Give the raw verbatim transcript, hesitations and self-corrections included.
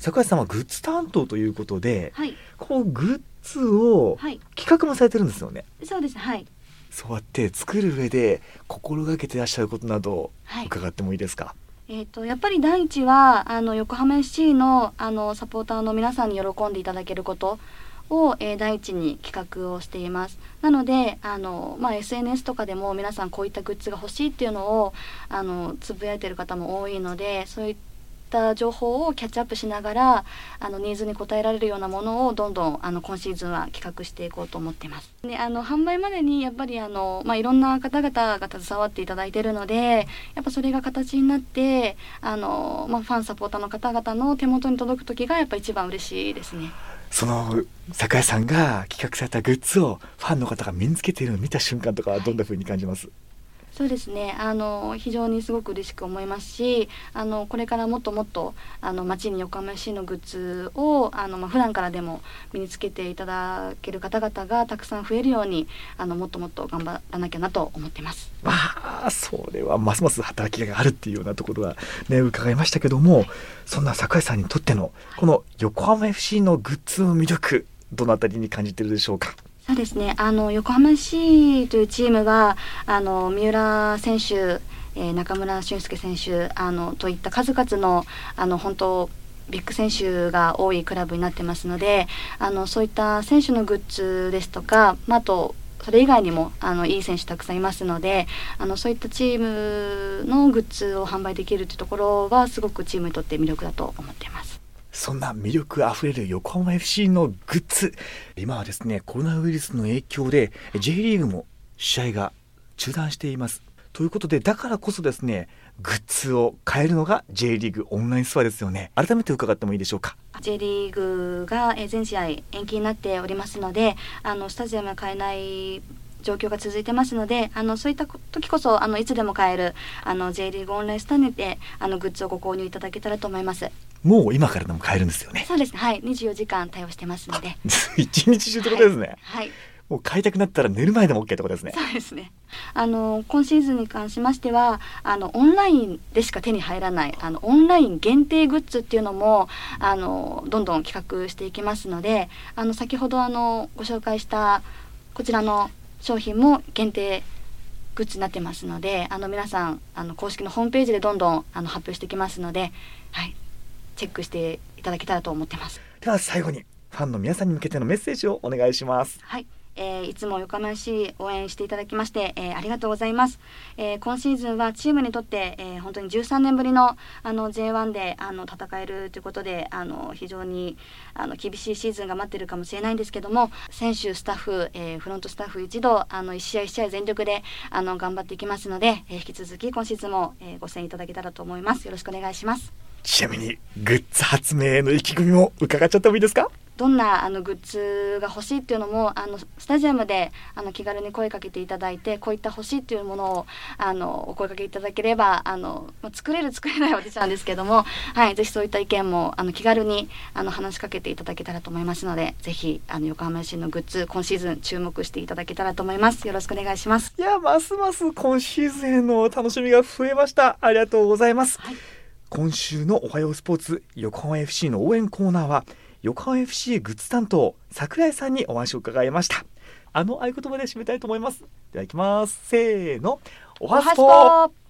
桜井さんはグッズ担当ということで、 はい、 こうグッズをはい、 企画もされてるんですよね。 そうです。はい、 そうやって作る上で心がけていらっしゃることなどはい、 伺ってもいいですか？ えー、とやっぱり第一はあの横浜 エフシー の, あのサポーターの皆さんに喜んでいただけることを、えー第一に企画をしています。なのであの、まあ、エスエヌエス とかでも皆さんこういったグッズが欲しいっていうのをあのつぶやいている方も多いので、そういった情報をキャッチアップしながらあのニーズに応えられるようなものをどんどんあの今シーズンは企画していこうと思っています。であの販売までにやっぱりあの、まあ、いろんな方々が携わっていただいているので、やっぱそれが形になってあの、まあ、ファンサポーターの方々の手元に届く時がやっぱ一番嬉しいですね。 その桜井さんが企画されたグッズをファンの方が身につけているのを見た瞬間とかはどんな風に感じます？ そうですね、あの非常にすごく嬉しく思いますし、あのこれからもっともっとあの街に横浜 エフシー のグッズをあの、まあ、普段からでも身につけていただける方々がたくさん増えるようにあのもっともっと頑張らなきゃなと思っています。 まあそれはますます働きがいがあるっていうようなところはね伺いましたけども、そんな桜井さんにとってのこの横浜 エフシー のグッズの魅力、どのあたりに感じているでしょうか？ そうですね、あの横浜 エフシー というチームがあの三浦選手、えー、中村俊輔選手あのといった数々のあの本当ビッグ選手が多いクラブになってますので、あのそういった選手のグッズですとか、まあ、あとそれ以外にもあのいい選手たくさんいますので、あのそういったチームのグッズを販売できるというところはすごくチームにとって魅力だと思っています。 そんな魅力あふれる横浜 エフシー のグッズ、今はですねコロナウイルスの影響で J リーグも試合が中断しています。ということでだからこそですねグッズを買えるのが J リーグオンラインストアですよね。改めて伺ってもいいでしょうか？ J リーグがえー全試合延期になっておりますので、あのスタジアムが買えない状況が続いてますので、あのそういった時こそあのいつでも買えるあの J リーグオンラインストアにてあのグッズをご購入いただけたらと思います。 もう今からでも買えるんですよね？ そうですね、はい、にじゅうよじかん対応してますので一日中ってことですね。 はい、はい、 もう買いたくなったら寝る前でも OK ってことですね。 そうですね。あの今シーズンに関しましてはあのオンラインでしか手に入らないあのオンライン限定グッズっていうのもあのどんどん企画していきますので、あの先ほどあのご紹介したこちらの商品も限定グッズになってますので、あの皆さんあの公式のホームページでどんどんあの発表していきますので、はい、チェックしていただけたらと思ってます。 では最後にファンの皆さんに向けてのメッセージをお願いします。 はい、えー、いつも横浜 エフシー 応援していただきまして、えー、ありがとうございます。えー、今シーズンはチームにとって、えー、本当にじゅうさんねんぶりの、あの ジェイワン であの戦えるということで、あの非常にあの厳しいシーズンが待っているかもしれないんですけども、選手スタッフ、えー、フロントスタッフ一同あのいち試合いち試合全力であの頑張っていきますので、えー、引き続き今シーズンも、えー、ご声援いただけたらと思います。よろしくお願いします。 ちなみにグッズ発明への意気込みも伺っちゃってもいいですか？ どんなあのグッズが欲しいっていうのもあのスタジアムであの気軽に声かけていただいて、こういった欲しいっていうものをあのお声かけいただければあの、まあ、作れる作れないは私なんですけども、はい、ぜひそういった意見もあの気軽にあの話しかけていただけたらと思いますので、ぜひあの横浜 エフシー のグッズ今シーズン注目していただけたらと思います。よろしくお願いします。 いやますます今シーズンへの楽しみが増えました。ありがとうございます。 はい、 今週のおはようスポーツ横浜 エフシー の応援コーナーは横浜 エフシー グッズ担当桜井さんにお話を伺いました。あの合言葉で締めたいと思います。では行きます。せーの、おはスポー。